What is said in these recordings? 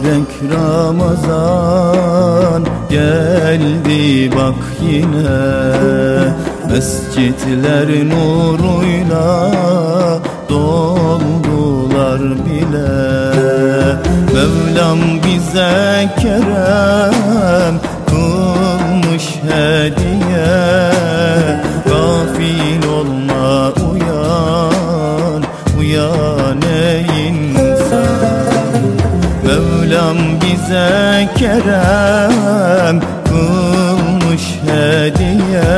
Mübarek Ramazan geldi bak yine, mescitler nuruyla doldular bile. Mevlam bize kerem kılmış hediye, gafil olma uyan, uyan ey insan. Mevlam bize kerem kılmış hediye,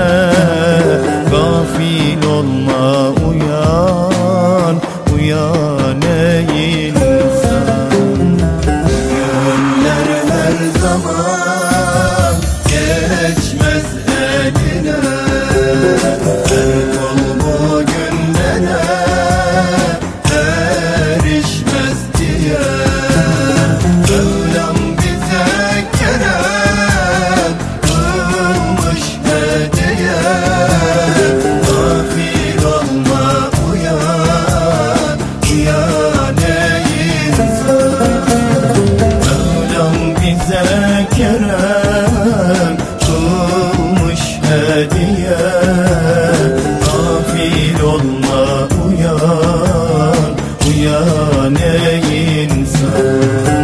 gafil olma uyan, uyan ey insan. Günler her zaman geçmez eline, her kol bugünlere erişmez diye. Mevlam bize kerem kılmış hediye, gafil olma uyan, uyan ey insan. Mevlam bize kerem kılmış hediye, gafil olma uyan, uyan ey insan.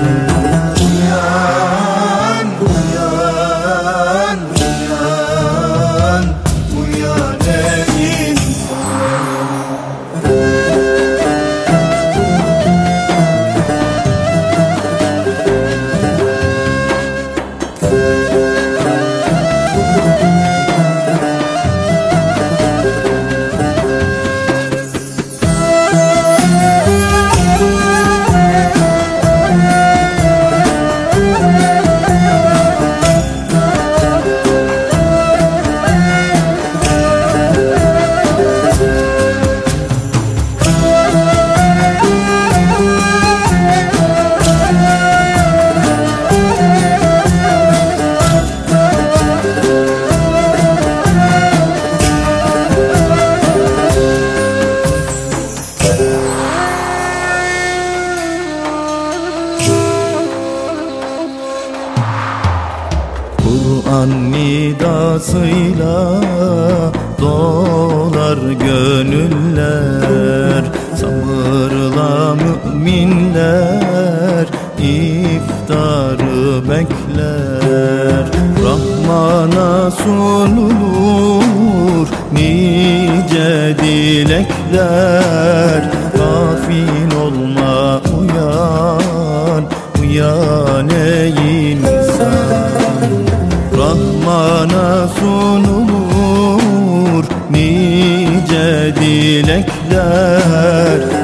Kur'an nidasıyla dolar gönüller, sabırla müminler iftarı bekler. Rahmana sunulur nice dilekler, gafil olma uyan, uyan ey insan. Rahmana sunulur nice dilekler,